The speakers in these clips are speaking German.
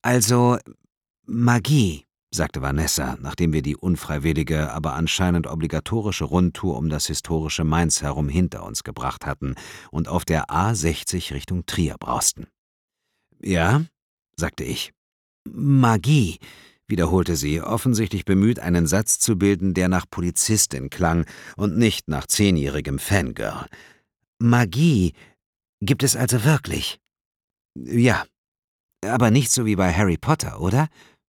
Also, Magie, sagte Vanessa, nachdem wir die unfreiwillige, aber anscheinend obligatorische Rundtour um das historische Mainz herum hinter uns gebracht hatten und auf der A60 Richtung Trier brausten. »Ja«, sagte ich. »Magie«, wiederholte sie, offensichtlich bemüht, einen Satz zu bilden, der nach Polizistin klang und nicht nach 10-jährigem Fangirl. »Magie gibt es also wirklich?« »Ja, aber nicht so wie bei Harry Potter, oder?«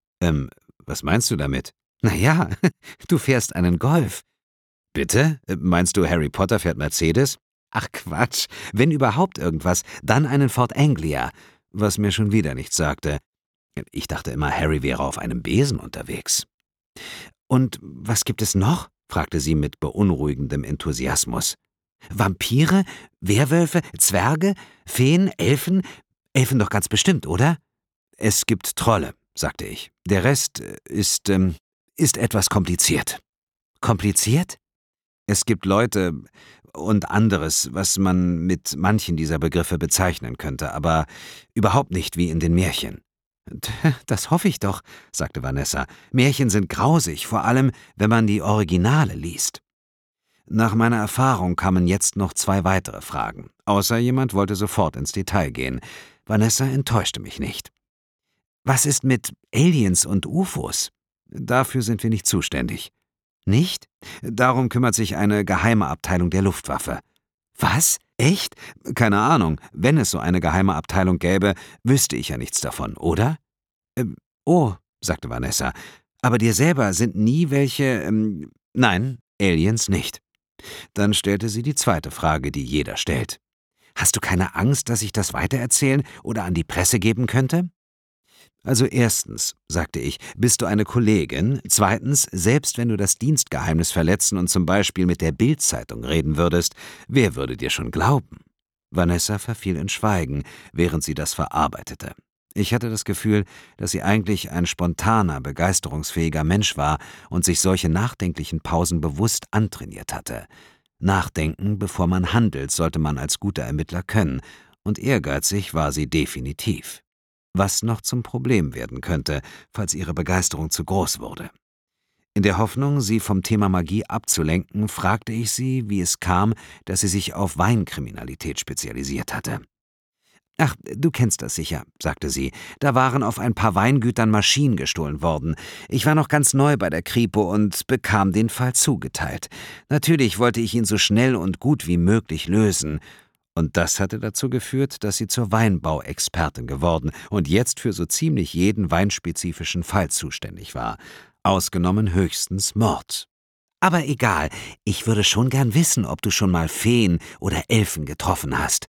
Was meinst du damit?« »Na ja, du fährst einen Golf.« »Bitte? Meinst du, Harry Potter fährt Mercedes?« »Ach Quatsch, wenn überhaupt irgendwas, dann einen Ford Anglia«, was mir schon wieder nichts sagte. Ich dachte immer, Harry wäre auf einem Besen unterwegs. »Und was gibt es noch?« fragte sie mit beunruhigendem Enthusiasmus. »Vampire? Werwölfe? Zwerge? Feen? Elfen? Elfen doch ganz bestimmt, oder?« »Es gibt Trolle«, sagte ich. »Der Rest ist etwas kompliziert.« »Kompliziert?« »Es gibt Leute und anderes, was man mit manchen dieser Begriffe bezeichnen könnte, aber überhaupt nicht wie in den Märchen.« »Das hoffe ich doch«, sagte Vanessa. »Märchen sind grausig, vor allem, wenn man die Originale liest.« Nach meiner Erfahrung kamen jetzt noch 2 weitere Fragen, außer jemand wollte sofort ins Detail gehen. Vanessa enttäuschte mich nicht. »Was ist mit Aliens und UFOs?« »Dafür sind wir nicht zuständig.« »Nicht? Darum kümmert sich eine geheime Abteilung der Luftwaffe.« »Was? Echt? Keine Ahnung. Wenn es so eine geheime Abteilung gäbe, wüsste ich ja nichts davon, oder?« Oh«, sagte Vanessa, »aber dir selber sind nie welche, nein, Aliens nicht.« Dann stellte sie die zweite Frage, die jeder stellt. »Hast du keine Angst, dass ich das weitererzählen oder an die Presse geben könnte?« »Also erstens«, sagte ich, »bist du eine Kollegin, zweitens, selbst wenn du das Dienstgeheimnis verletzen und zum Beispiel mit der Bild-Zeitung reden würdest, wer würde dir schon glauben?« Vanessa verfiel in Schweigen, während sie das verarbeitete. Ich hatte das Gefühl, dass sie eigentlich ein spontaner, begeisterungsfähiger Mensch war und sich solche nachdenklichen Pausen bewusst antrainiert hatte. Nachdenken, bevor man handelt, sollte man als guter Ermittler können, und ehrgeizig war sie definitiv. Was noch zum Problem werden könnte, falls ihre Begeisterung zu groß wurde. In der Hoffnung, sie vom Thema Magie abzulenken, fragte ich sie, wie es kam, dass sie sich auf Weinkriminalität spezialisiert hatte. »Ach, du kennst das sicher«, sagte sie. »Da waren auf ein paar Weingütern Maschinen gestohlen worden. Ich war noch ganz neu bei der Kripo und bekam den Fall zugeteilt. Natürlich wollte ich ihn so schnell und gut wie möglich lösen. Und das hatte dazu geführt, dass sie zur Weinbauexpertin geworden und jetzt für so ziemlich jeden weinspezifischen Fall zuständig war. Ausgenommen höchstens Mord. Aber egal, ich würde schon gern wissen, ob du schon mal Feen oder Elfen getroffen hast.«